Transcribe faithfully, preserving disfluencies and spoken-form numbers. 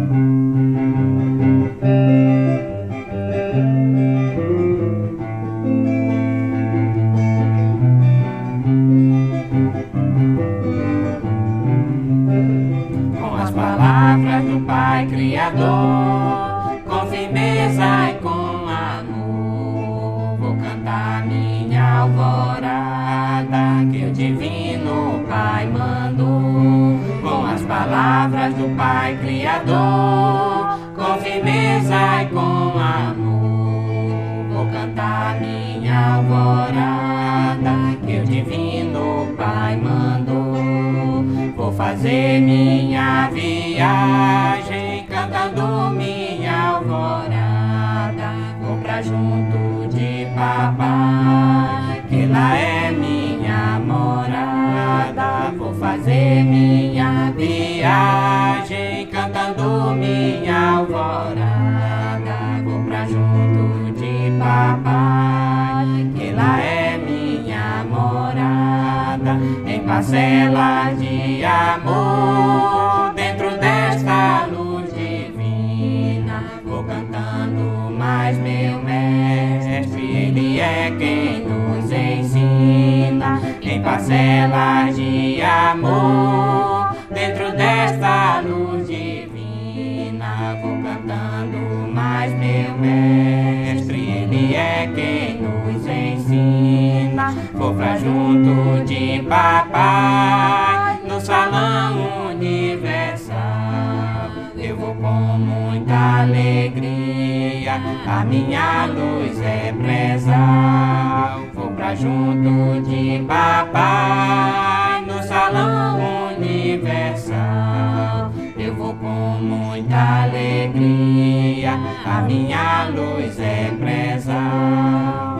Palavras do Pai Criador, com firmeza e com amor, vou cantar minha alvorada que o Divino Pai mandou. Com as palavras do Pai Criador, com firmeza e com amor, vou cantar minha alvorada que o Divino Pai mandou. Vou fazer minha viagem cantando minha alvorada. Vou pra junto de papai, que lá é minha morada. Vou fazer minha viagem cantando minha alvorada. Vou pra junto de papai, que lá é minha morada. Em parcelas de amor, dentro desta luz divina, vou cantando mais meu mestre, ele é quem nos ensina. Em parcelas de amor, dentro desta luz divina, vou cantando mais meu mestre, ele é quem nos ensina. Vou pra junto de papai, no salão universal, eu vou com muita alegria, a minha luz é prezar. Vou pra junto de papai, no salão universal, eu vou com muita alegria, a minha luz é prezar.